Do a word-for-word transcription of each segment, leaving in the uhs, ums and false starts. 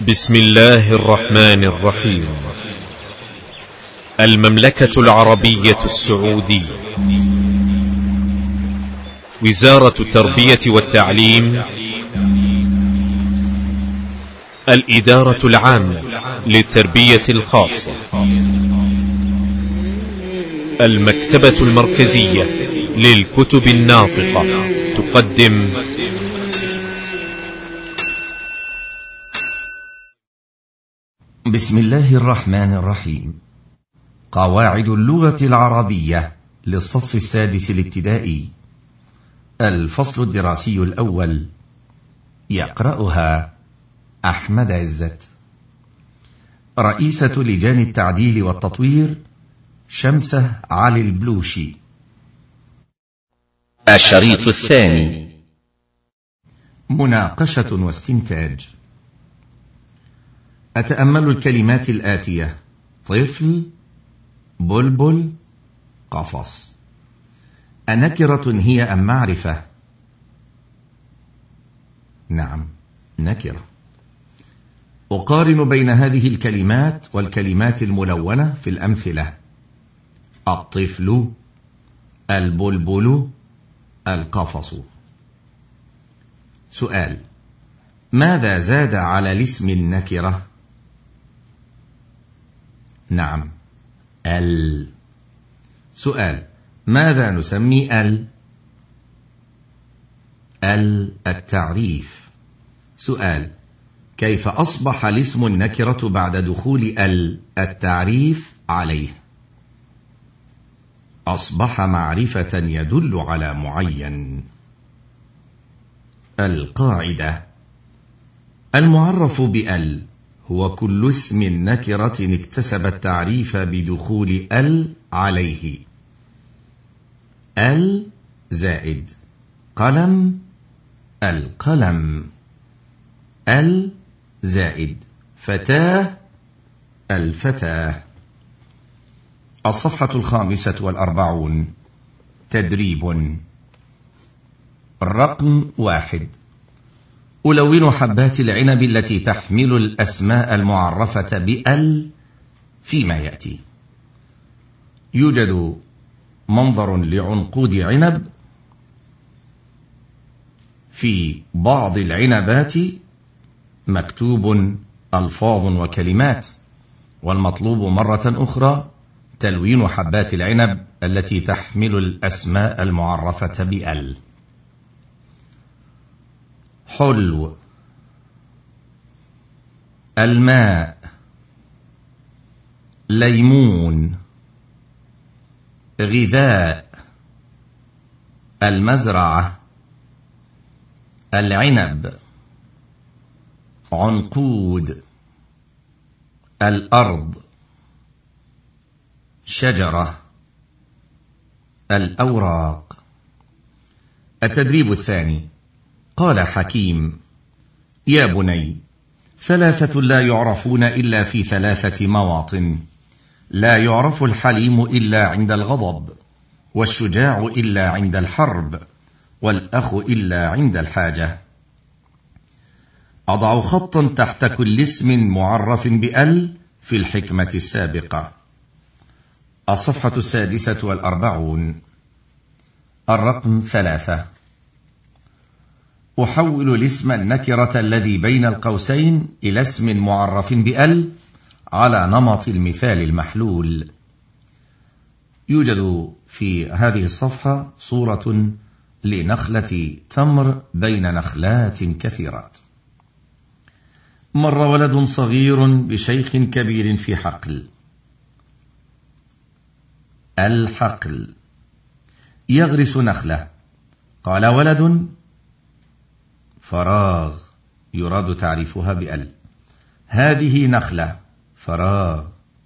بسم الله الرحمن الرحيم. المملكة العربية السعودية، وزارة التربية والتعليم، الإدارة العامة للتربية الخاصة، المكتبة المركزية للكتب الناطقة تقدم بسم الله الرحمن الرحيم. قواعد اللغة العربية للصف السادس الابتدائي، الفصل الدراسي الأول، يقرأها أحمد عزت. رئيسة لجان التعديل والتطوير شمسة علي البلوشي. الشريط الثاني، مناقشة واستنتاج. أتأمل الكلمات الآتية: طفل، بلبل، قفص. أنكرة هي أم معرفة؟ نعم، نكرة. أقارن بين هذه الكلمات والكلمات الملونة في الأمثلة: الطفل، البلبل، القفص. سؤال: ماذا زاد على الاسم النكرة؟ نعم، ال. سؤال: ماذا نسمي ال؟ ال التعريف. سؤال: كيف أصبح الاسم النكرة بعد دخول ال التعريف عليه؟ أصبح معرفة يدل على معين. القاعدة: المعرف بال هو كل اسم نكرة اكتسب التعريف بدخول ال عليه. ال زائد قلم، القلم. ال زائد فتاة، الفتاة. الصفحة الخامسة والأربعون. تدريب. الرقم واحد: ألون حبات العنب التي تحمل الأسماء المعرفة بأل فيما يأتي. يوجد منظر لعنقود عنب. في بعض العنبات مكتوب ألفاظ وكلمات، والمطلوب مرة أخرى تلوين حبات العنب التي تحمل الأسماء المعرفة بأل. حلو، الماء، ليمون، غذاء، المزرعة، العنب، عنقود، الأرض، شجرة، الأوراق. التدريب الثاني. قال حكيم: يا بني، ثلاثة لا يعرفون إلا في ثلاثة مواطن: لا يعرف الحليم إلا عند الغضب، والشجاع إلا عند الحرب، والأخ إلا عند الحاجة. أضع خطا تحت كل اسم معرف بأل في الحكمة السابقة. الصفحة السادسة والأربعون. الرقم ثلاثة: أحول الاسم النكرة الذي بين القوسين إلى اسم معرف بأل على نمط المثال المحلول. يوجد في هذه الصفحة صورة لنخلة تمر بين نخلات كثيرات. مر ولد صغير بشيخ كبير في حقل. الحقل. يغرس نخلة. قال ولد، فراغ، يراد تعريفها بأل. هذه نخلة، فراغ،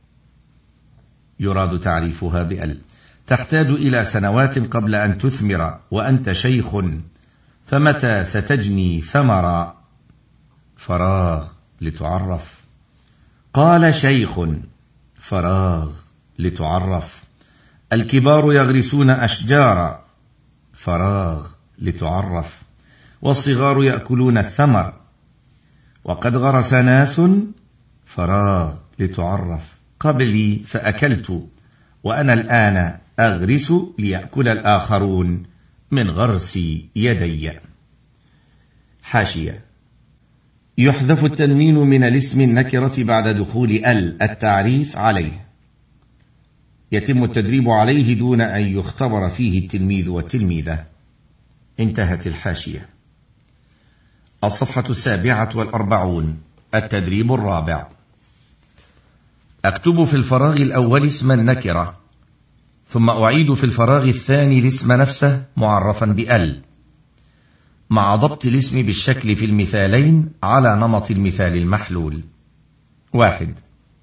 يراد تعريفها بأل. تحتاج إلى سنوات قبل أن تثمر وأنت شيخ، فمتى ستجني ثمرا؟ فراغ، لتعرف. قال شيخ، فراغ، لتعرف. الكبار يغرسون أشجارا، فراغ، لتعرف. والصغار يأكلون الثمر. وقد غرس ناس فراغ لتعرف قبلي فأكلت، وأنا الآن أغرس ليأكل الآخرون من غرس يدي. حاشية: يحذف التنوين من الاسم النكرة بعد دخول ال التعريف عليه. يتم التدريب عليه دون أن يختبر فيه التلميذ والتلميذة. انتهت الحاشية. الصفحة السابعة والأربعون. التدريب الرابع. أكتب في الفراغ الأول اسم النكرة، ثم أعيد في الفراغ الثاني الاسم نفسه معرفا بأل، مع ضبط الاسم بالشكل في المثالين على نمط المثال المحلول. واحد: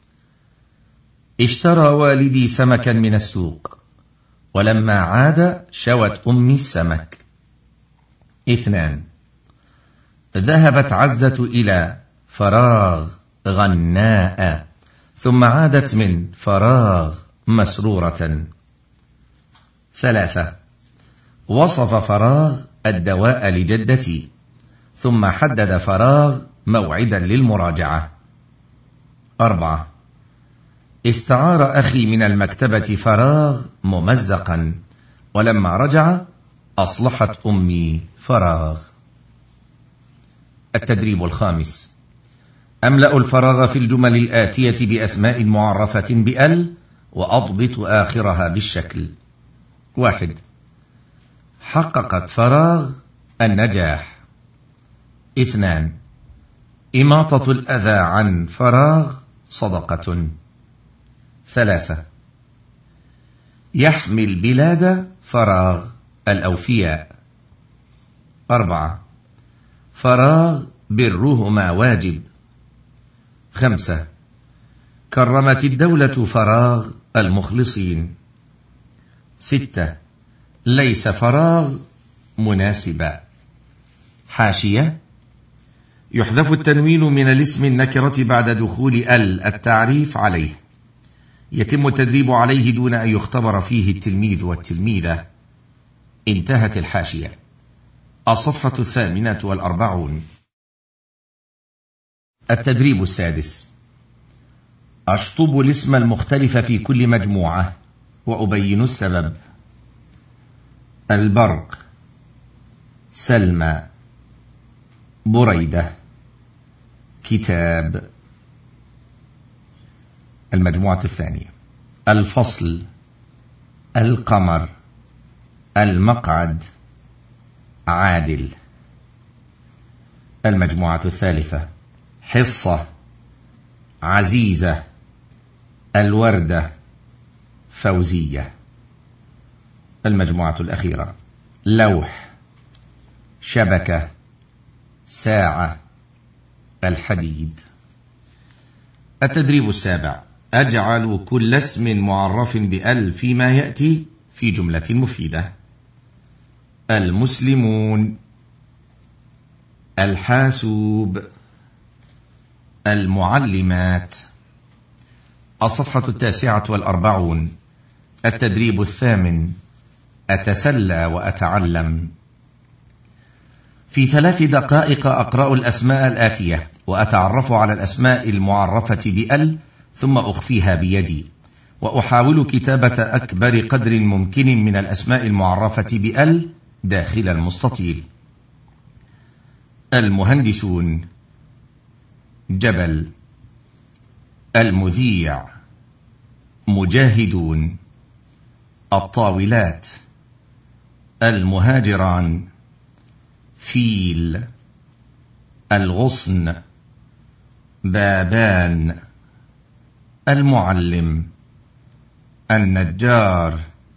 اشترى والدي سمكا من السوق، ولما عاد شوت أمي السمك. اثنان: ذهبت عزة إلى فراغ غناء، ثم عادت من فراغ مسرورة. ثلاثة: وصف فراغ الدواء لجدتي، ثم حدد فراغ موعدا للمراجعة. أربعة: استعار أخي من المكتبة فراغ ممزقا، ولما رجع أصلحت أمي فراغ. التدريب الخامس. أملأ الفراغ في الجمل الآتية بأسماء معرفة بأل، وأضبط آخرها بالشكل. واحد: حققت فراغ النجاح. اثنان: إماطة الأذى عن فراغ صدقة. ثلاثة: يحمي البلاد فراغ الأوفياء. أربعة: فراغ برهما واجب. خمسة: كرمت الدولة فراغ المخلصين. ستة: ليس فراغ مناسبا. حاشية: يحذف التنوين من الاسم النكرة بعد دخول ال التعريف عليه. يتم التدريب عليه دون أن يختبر فيه التلميذ والتلميذة. انتهت الحاشية. الصفحة الثامنة والأربعون. التدريب السادس. أشطب الاسم المختلف في كل مجموعة وأبين السبب. البرق، سلمى، بريدة، كتاب. المجموعة الثانية. الفصل، القمر، المقعد، عادل. المجموعة الثالثة. حصة، عزيزة، الوردة، فوزية. المجموعة الأخيرة. لوح، شبكة، ساعة، الحديد. التدريب السابع. أجعل كل اسم معرف بأل فيما يأتي في جملة مفيدة. المسلمون، الحاسوب، المعلمات. الصفحة التاسعة والأربعون. التدريب الثامن. أتسلى وأتعلم. في ثلاث دقائق أقرأ الأسماء الآتية، وأتعرف على الأسماء المعرفة بأل، ثم أخفيها بيدي، وأحاول كتابة أكبر قدر ممكن من الأسماء المعرفة بأل داخل المستطيل. المهندسون، جبل، المذيع، مجاهدون، الطاولات، المهاجران، فيل، الغصن، بابان، المعلم، النجار،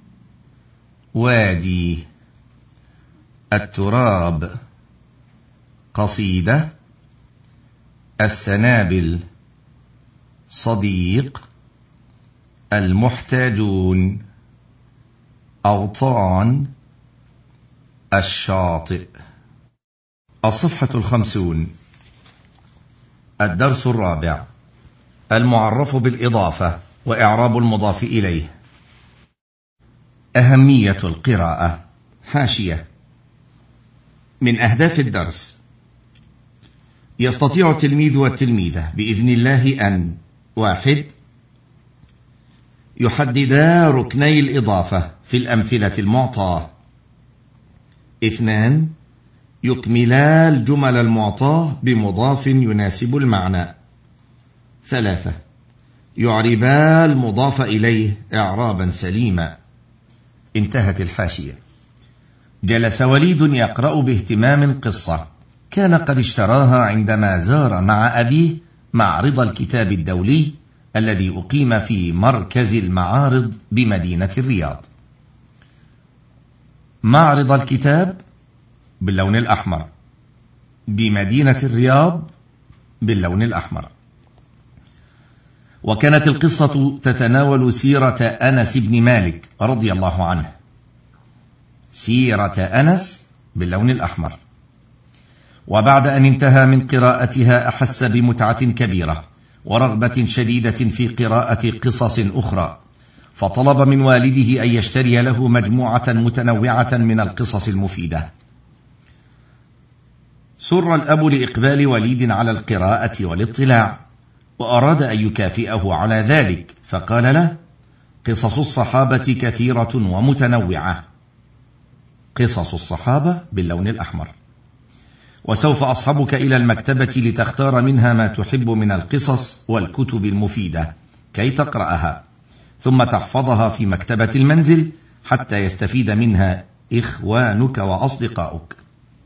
وادي، التراب، قصيدة، السنابل، صديق، المحتاجون، أوطان، الشاطئ. الصفحة الخمسون. الدرس الرابع. المعرف بالإضافة وإعراب المضاف إليه. أهمية القراءة. حاشية: من أهداف الدرس يستطيع التلميذ والتلميذة بإذن الله أن: واحد، يحددا ركني الإضافة في الأمثلة المعطاة. اثنان، يكملا الجمل المعطاة بمضاف يناسب المعنى. ثلاثة، يعربا المضاف إليه إعرابا سليما. انتهت الحاشية. جلس وليد يقرأ باهتمام قصة كان قد اشتراها عندما زار مع أبيه معرض الكتاب الدولي الذي أقيم في مركز المعارض بمدينة الرياض. معرض الكتاب باللون الأحمر، بمدينة الرياض باللون الأحمر. وكانت القصة تتناول سيرة أنس بن مالك رضي الله عنه. سيرة أنس باللون الأحمر. وبعد أن انتهى من قراءتها أحس بمتعة كبيرة ورغبة شديدة في قراءة قصص أخرى، فطلب من والده أن يشتري له مجموعة متنوعة من القصص المفيدة. سر الأب لإقبال وليد على القراءة والاطلاع، وأراد أن يكافئه على ذلك، فقال له: قصص الصحابة كثيرة ومتنوعة. قصص الصحابة باللون الأحمر. وسوف أصحبك إلى المكتبة لتختار منها ما تحب من القصص والكتب المفيدة كي تقرأها، ثم تحفظها في مكتبة المنزل حتى يستفيد منها إخوانك وأصدقاؤك.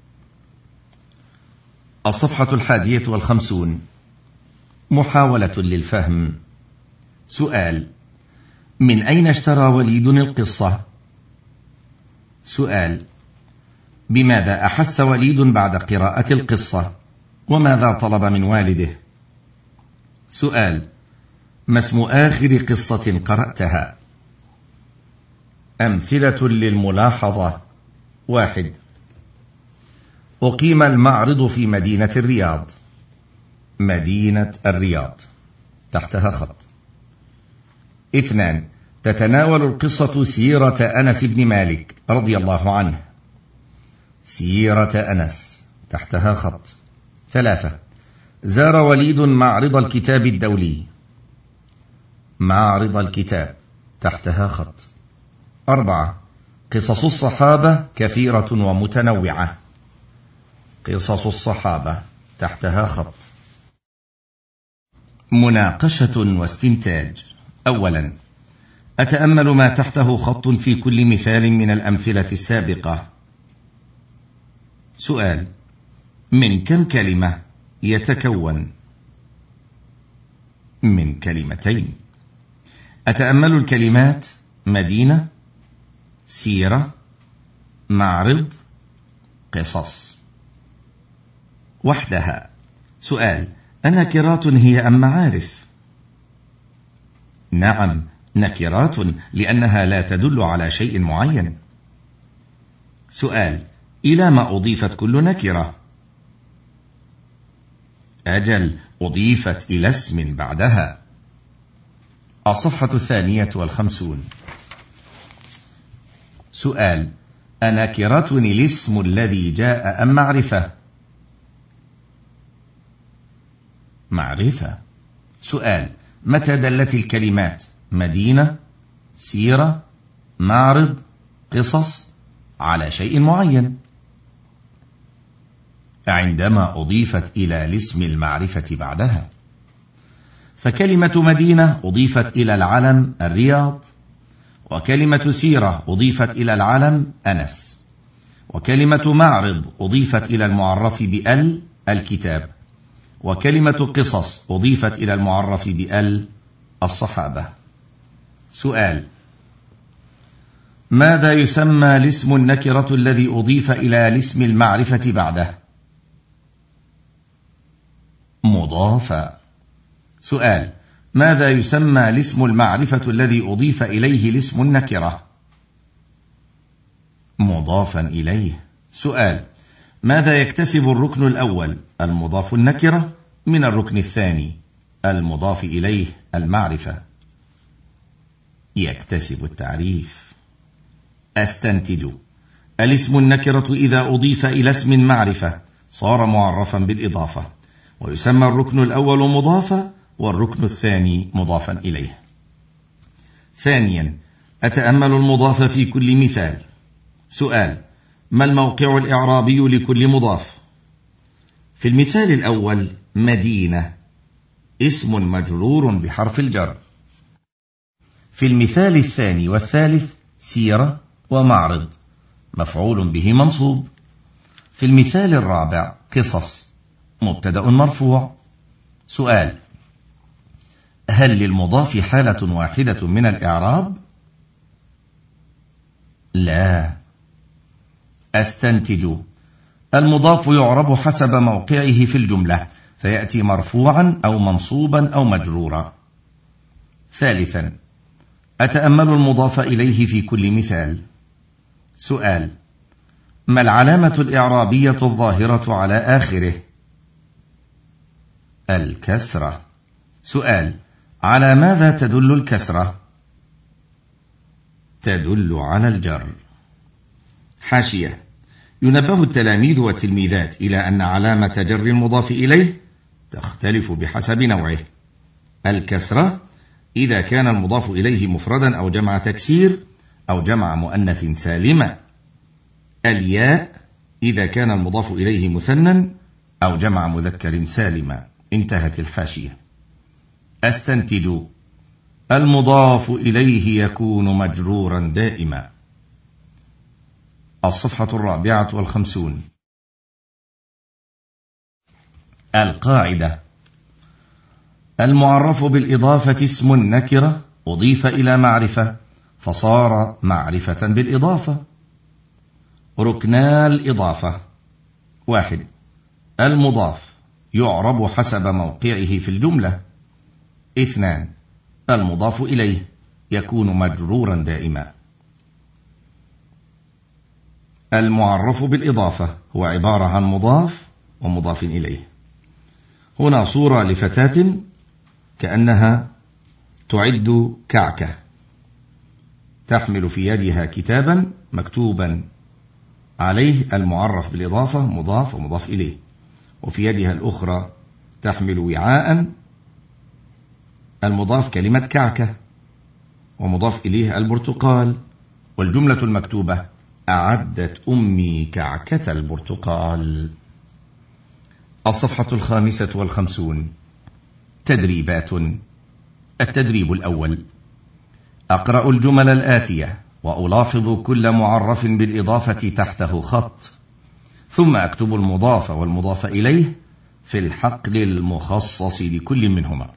الصفحة الحادية والخمسون. محاولة للفهم. سؤال: من أين اشترى وليد القصة؟ سؤال: بماذا أحس وليد بعد قراءة القصة؟ وماذا طلب من والده؟ سؤال: ما اسم آخر قصة قرأتها؟ أمثلة للملاحظة. واحد، أقيم المعرض في مدينة الرياض. مدينة الرياض تحتها خط. اثنان، تتناول القصة سيرة أنس بن مالك رضي الله عنه. سيرة أنس تحتها خط. ثلاثة، زار وليد معرض الكتاب الدولي. معرض الكتاب تحتها خط. أربعة، قصص الصحابة كثيرة ومتنوعة. قصص الصحابة تحتها خط. مناقشة واستنتاج. أولا، أتأمل ما تحته خط في كل مثال من الأمثلة السابقة. سؤال: من كم كلمة يتكون؟ من كلمتين. أتأمل الكلمات مدينة، سيرة، معرض، قصص وحدها. سؤال: أنكرات هي أم معارف؟ نعم، نكرات لأنها لا تدل على شيء معين. سؤال: إلى ما أضيفت كل نكرة؟ أجل، أضيفت إلى اسم بعدها. الصفحة الثانية والخمسون. سؤال: أنكرة الاسم الذي جاء أم معرفة؟ معرفة. سؤال: متى دلت الكلمات مدينة، سيرة، معرض، قصص على شيء معين؟ عندما أضيفت إلى الاسم المعرفة بعدها. فكلمة مدينة أضيفت إلى العلم الرياض، وكلمة سيرة أضيفت إلى العلم أنس، وكلمة معرض أضيفت إلى المعرف بأل الكتاب، وكلمة قصص أضيفت إلى المعرف بأل الصحابة. سؤال: ماذا يسمى الاسم النكرة الذي أضيف إلى الاسم المعرفة بعده؟ مضافا. سؤال: ماذا يسمى الاسم المعرفة الذي أضيف إليه الاسم النكرة؟ مضافا إليه. سؤال: ماذا يكتسب الركن الأول المضاف النكرة من الركن الثاني المضاف إليه المعرفة؟ يكتسب التعريف. أستنتج: الاسم النكرة إذا أضيف إلى اسم معرفة صار معرفا بالإضافة، ويسمى الركن الأول مضافا والركن الثاني مضافا إليه. ثانيا، أتأمل المضاف في كل مثال. سؤال: ما الموقع الإعرابي لكل مضاف؟ في المثال الأول مدينة اسم مجرور بحرف الجر. في المثال الثاني والثالث سيرة ومعرض مفعول به منصوب. في المثال الرابع قصص مبتدأ مرفوع. سؤال: هل للمضاف حالة واحدة من الإعراب؟ لا. أستنتج: المضاف يعرب حسب موقعه في الجملة، فيأتي مرفوعا أو منصوبا أو مجرورا. ثالثا، أتأمل المضاف إليه في كل مثال. سؤال: ما العلامة الإعرابية الظاهرة على آخره؟ الكسرة. سؤال: على ماذا تدل الكسرة؟ تدل على الجر. حاشية: ينبه التلاميذ والتلميذات إلى أن علامة جر المضاف إليه تختلف بحسب نوعه. الكسرة إذا كان المضاف إليه مفردا أو جمع تكسير أو جمع مؤنث سالمة. الياء إذا كان المضاف إليه مثنى أو جمع مذكر سالمة. انتهت الحاشية. أستنتج: المضاف إليه يكون مجرورا دائما. الصفحة الرابعة والخمسون. القاعدة: المعرف بالإضافة اسم نكرة أضيف إلى معرفة فصار معرفة بالإضافة. ركنا الإضافة: واحد، المضاف يعرب حسب موقعه في الجملة. اثنان، المضاف إليه يكون مجرورا دائما. المعرف بالإضافة هو عبارة عن مضاف ومضاف إليه. هنا صورة لفتاة كأنها تعد كعكة، تحمل في يدها كتابا مكتوبا عليه المعرف بالإضافة مضاف ومضاف إليه، وفي يدها الأخرى تحمل وعاء المضاف كلمة كعكة ومضاف إليه البرتقال، والجملة المكتوبة: أعدت أمي كعكة البرتقال. الصفحة الخامسة والخمسون. تدريبات. التدريب الأول: أقرأ الجمل الآتية وألاحظ كل معرف بالإضافة تحته خط، ثم أكتب المضاف والمضاف إليه في الحقل المخصص لكل منهما.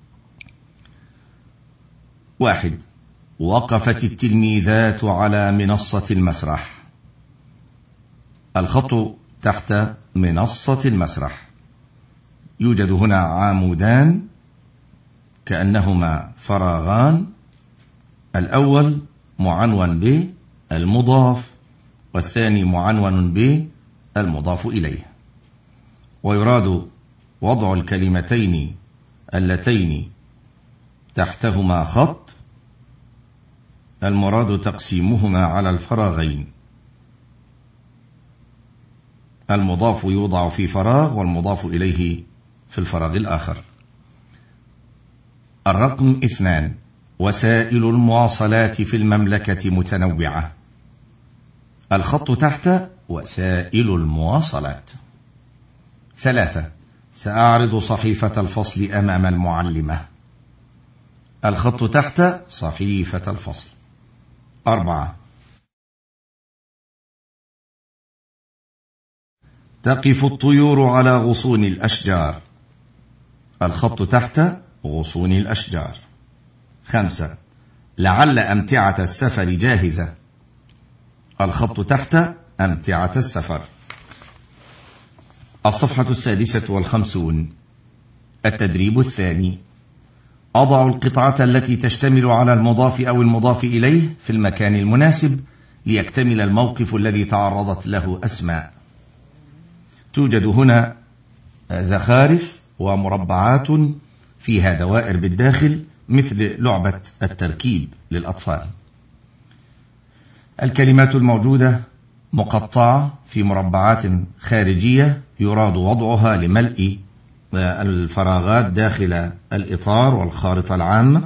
واحد، وقفت التلميذات على منصة المسرح. الخط تحت منصة المسرح. يوجد هنا عمودان كأنهما فراغان، الأول معنون بالمضاف والثاني معنون بالمضاف إليه، ويراد وضع الكلمتين اللتين تحتهما خط، المراد تقسيمهما على الفراغين. المضاف يوضع في فراغ والمضاف إليه في الفراغ الآخر. الرقم اثنان، وسائل المواصلات في المملكة متنوعة. الخط تحت وسائل المواصلات. ثلاثة، سأعرض صحيفة الفصل أمام المعلمة. الخط تحت صحيفة الفصل. أربعة، تقف الطيور على غصون الأشجار. الخط تحت غصون الأشجار. خمسة، لعل أمتعة السفر جاهزة. الخط تحت أمتعة السفر. الصفحة السادسة والخمسون. التدريب الثاني: أضع القطعة التي تشتمل على المضاف أو المضاف إليه في المكان المناسب ليكتمل الموقف الذي تعرضت له أسماء. توجد هنا زخارف ومربعات فيها دوائر بالداخل مثل لعبة التركيب للأطفال. الكلمات الموجودة مقطعة في مربعات خارجية يراد وضعها لملء الفراغات داخل الإطار والخارطة العامة: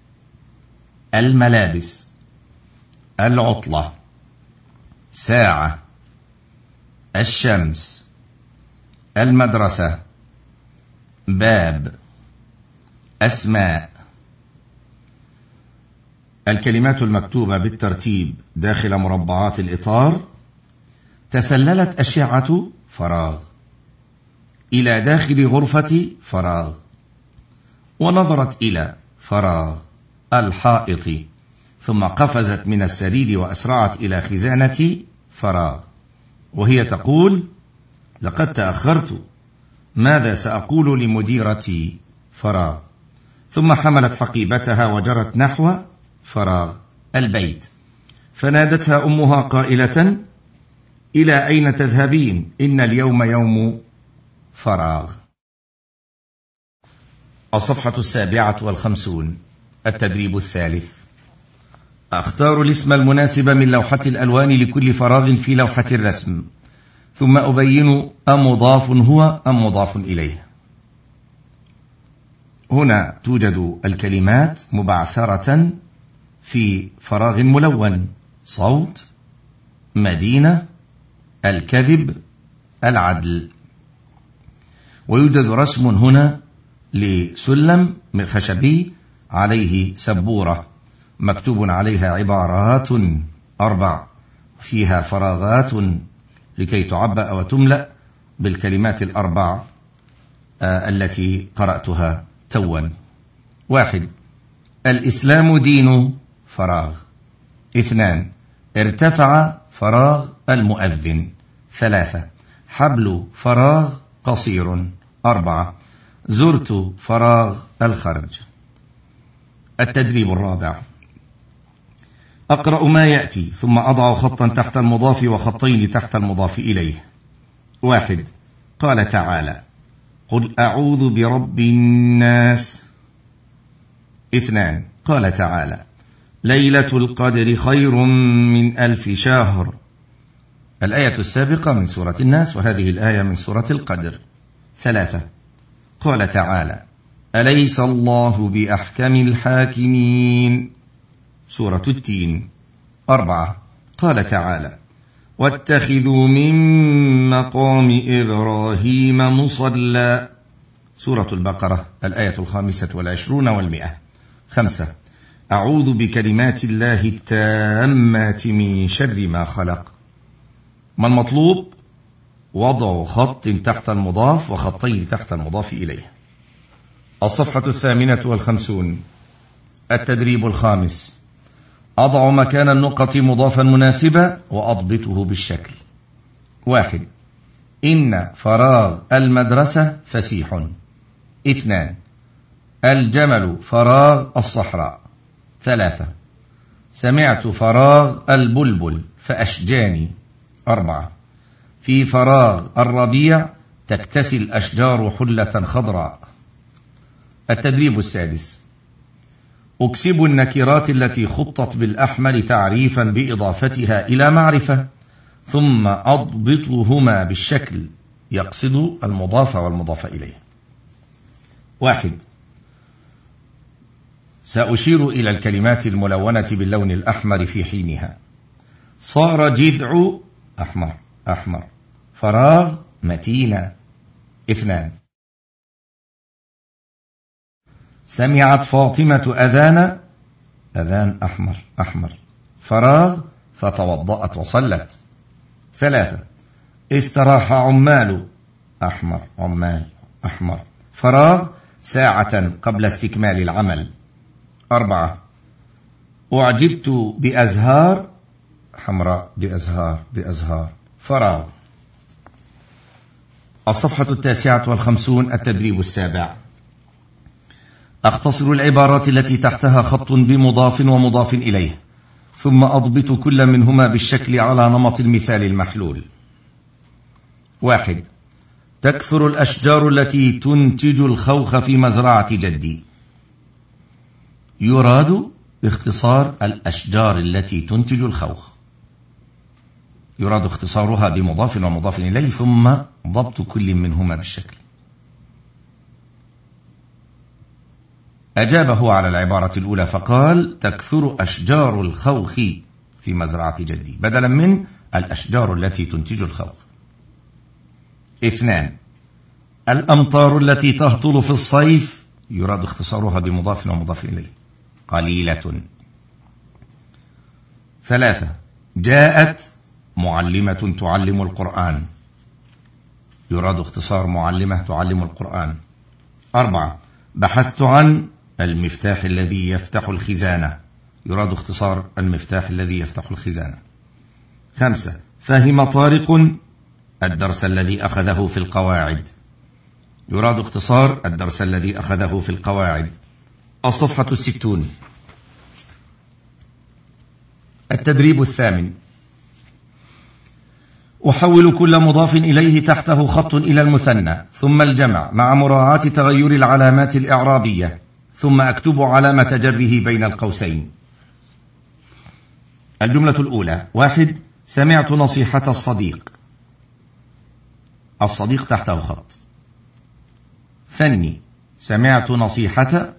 الملابس، العطلة، ساعة، الشمس، المدرسة، باب، أسماء. الكلمات المكتوبة بالترتيب داخل مربعات الإطار: تسللت أشعة فراغ، إلى داخل غرفة فراغ، ونظرت إلى فراغ، الحائط، ثم قفزت من السرير وأسرعت إلى خزانة فراغ، وهي تقول: لقد تأخرت، ماذا سأقول لمديرتي؟ فراغ. ثم حملت حقيبتها وجرت نحو فراغ، البيت، فنادتها أمها قائلة: إلى أين تذهبين؟ إن اليوم يوم فراغ. الصفحة السابعة والخمسون. التدريب الثالث: أختار الاسم المناسب من لوحة الألوان لكل فراغ في لوحة الرسم، ثم أبين أمضاف هو أم مضاف إليه. هنا توجد الكلمات مبعثرة في فراغ ملون: صوت، مدينة، الكذب، العدل. ويوجد رسم هنا لسلم من خشبي عليه سبورة مكتوب عليها عبارات أربع فيها فراغات لكي تعبأ وتملأ بالكلمات الأربع آه التي قرأتها توا. واحد: الإسلام دين فراغ. اثنان: ارتفع فراغ المؤذن. ثلاثة: حبل فراغ قصير. أربعة: زرت فراغ الخرج. التدريب الرابع: أقرأ ما يأتي ثم أضع خطا تحت المضاف وخطين تحت المضاف إليه. واحد: قال تعالى: قل أعوذ برب الناس. اثنان: قال تعالى: ليلة القدر خير من ألف شهر. الآية السابقة من سورة الناس، وهذه الآية من سورة القدر. ثلاثة: قال تعالى: أليس الله بأحكم الحاكمين. سورة التين. أربعة: قال تعالى: واتخذوا من مقام إبراهيم مصلى. سورة البقرة، الآية الخامسة والعشرون والمئة. خمسة: أعوذ بكلمات الله التامات من شر ما خلق. ما المطلوب؟ وضع خط تحت المضاف وخطين تحت المضاف إليه. الصفحة الثامنة والخمسون. التدريب الخامس: أضع مكان النقط مضافا مناسبا وأضبطه بالشكل. واحد: إن فراغ المدرسة فسيح. اثنان: الجمل فراغ الصحراء. ثلاثة: سمعت فراغ البلبل فأشجاني. أربعة: في فراغ الربيع تكتسي الأشجار حلة خضراء. التدريب السادس: أكسب النكرات التي خطت بالأحمر تعريفا بإضافتها إلى معرفة، ثم أضبطهما بالشكل يقصد المضاف والمضاف إليه. واحد: سأشير إلى الكلمات الملونة باللون الأحمر في حينها. صار جذع أحمر أحمر فراغ متينة. اثنان: سمعت فاطمة أذان أذان أحمر أحمر فراغ فتوضأت وصلت. ثلاثة: استراح عمال أحمر عمال أحمر فراغ ساعة قبل استكمال العمل. أربعة: أعجبت بأزهار حمراء بأزهار بأزهار فراغ. الصفحة التاسعة والخمسون. التدريب السابع: أختصر العبارات التي تحتها خط بمضاف ومضاف إليه، ثم أضبط كل منهما بالشكل على نمط المثال المحلول. واحد: تكثر الأشجار التي تنتج الخوخ في مزرعة جدي. يراد باختصار الأشجار التي تنتج الخوخ، يراد اختصارها بمضاف ومضاف إليه ثم ضبط كل منهما بالشكل. أجابه على العبارة الأولى فقال: تكثر أشجار الخوخ في مزرعة جدي، بدلا من الأشجار التي تنتج الخوخ. اثنان، الأمطار التي تهطل في الصيف يراد اختصارها بمضاف ومضاف إليه، قليلة. ثلاثة، جاءت معلمة تعلم القرآن، يراد اختصار معلمة تعلم القرآن. أربعة، بحثت عن المفتاح الذي يفتح الخزانة، يراد اختصار المفتاح الذي يفتح الخزانة. خمسة، فهم طارق الدرس الذي أخذه في القواعد، يراد اختصار الدرس الذي أخذه في القواعد. الصفحة الستون. التدريب الثامن. أحول كل مضاف إليه تحته خط إلى المثنى ثم الجمع مع مراعاة تغير العلامات الإعرابية، ثم أكتب علامة جره بين القوسين. الجملة الأولى: واحد، سمعت نصيحة الصديق، الصديق تحته خط. ثاني، سمعت نصيحة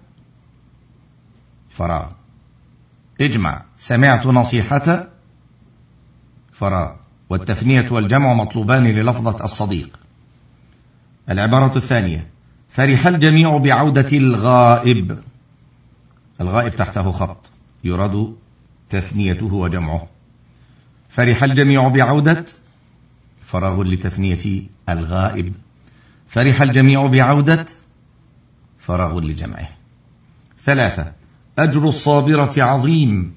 فراغ، اجمع سمعت نصيحة فراغ، والتثنية والجمع مطلوبان للفظة الصديق. العبارة الثانية: فرح الجميع بعودة الغائب، الغائب تحته خط، يراد تثنيته وجمعه. فرح الجميع بعودة فراغ لتثنية الغائب، فرح الجميع بعودة فراغ لجمعه. ثلاثة، أجر الصابرة عظيم،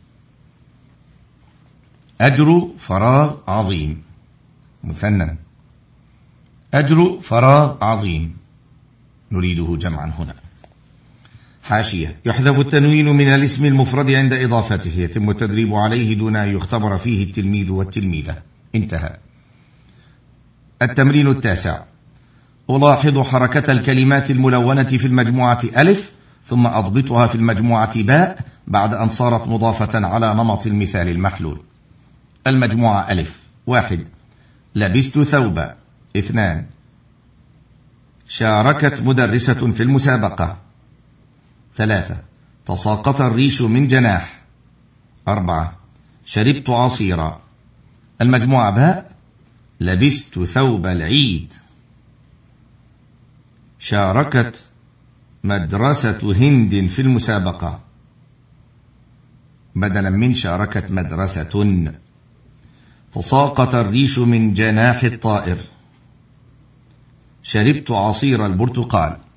أجر فراغ عظيم مثنى، أجر فراغ عظيم، نريده جمعا هنا. حاشية: يحذف التنوين من الاسم المفرد عند إضافته، يتم التدريب عليه دون أن يختبر فيه التلميذ والتلميذة. انتهى. التمرين التاسع: ألاحظ حركة الكلمات الملونة في المجموعة ألف ثم أضبطها في المجموعة باء بعد أن صارت مضافة على نمط المثال المحلول. المجموعة ألف: واحد، لبست ثوبا. اثنان، شاركت مدرسة في المسابقة. ثلاثة، تساقط الريش من جناح. أربعة، شربت عصيرا. المجموعة باء: لبست ثوب العيد. شاركت مدرسة هند في المسابقة، بدلا من شاركت مدرسة. تساقط الريش من جناح الطائر. شربت عصير البرتقال.